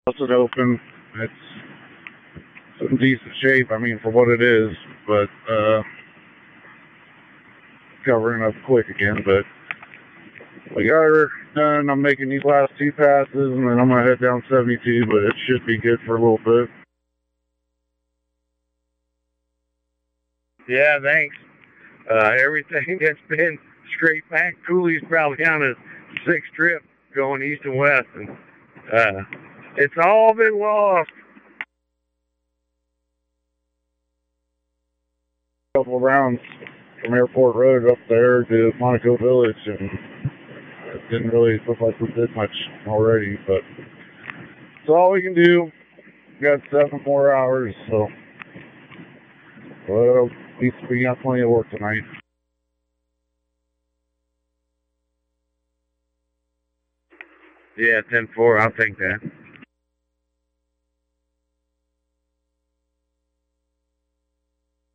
Busted open. It's in decent shape, I mean, for what it is, but covering up quick again. But we got her done. I'm making these last 2 passes, and then I'm going to head down 72, but it should be good for a little bit. Yeah, thanks. Everything that's been straight back. Cooley's probably on his 6th trip going east and west, and it's all been lost. A couple of rounds from Airport Road up there to Monaco Village, and it didn't really look like we did much already, but it's all we can do. We got 7 more hours, so well, at least we got plenty of work tonight. Yeah, 10-4, I'll take that.